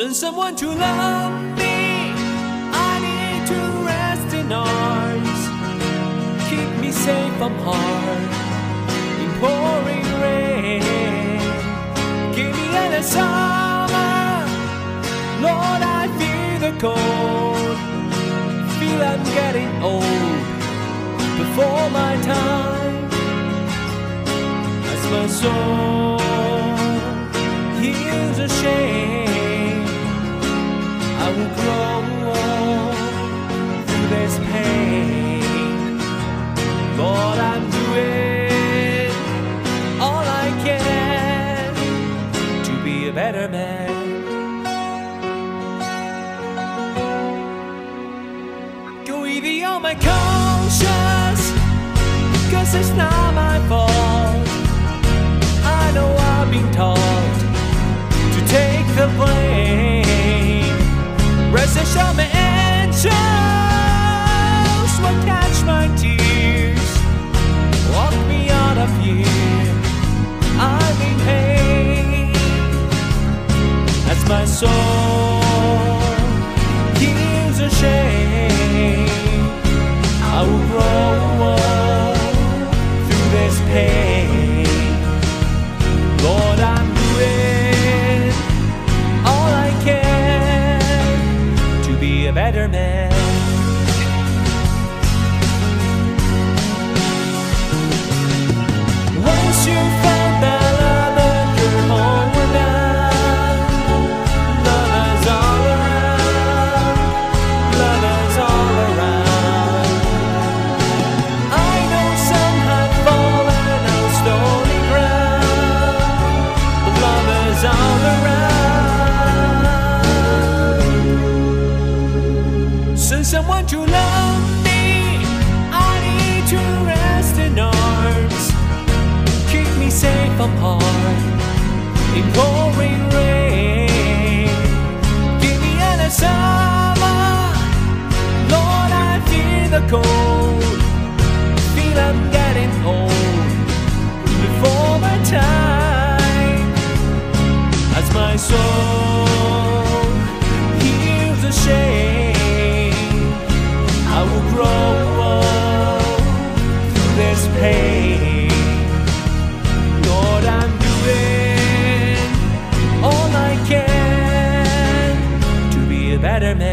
Send someone to love me. I need to rest in arms. Keep me safe from harm in pouring rain. Give me another summer. Lord, I feel the cold. Feel I'm getting old before my time. As my soul heals a shame, I will grow through this pain. Lord, I'm doing all I can to be a better man. Go easy on my conscience, 'cause it's not my fault. I know I've been taught to take the blame. Rest assured my angels will catch my tears. Walk me out of here, I'm in pain. As my soul heals a shame, I will grow through this pain. Lord, I'm doing all I can to be a better man. Once you found that love and you're homeward bound, love is all around, love is all around. I know some have fallen on stony ground, but love is all around. Send someone to love me. I need to rest in arms. Keep me safe from harm in pouring rain. Give me another summer. Lord, I feel the cold. Feel I'm getting old before my time. As my soul heals the shame, I will grow through this pain. Lord, I'm doing all I can to be a better man.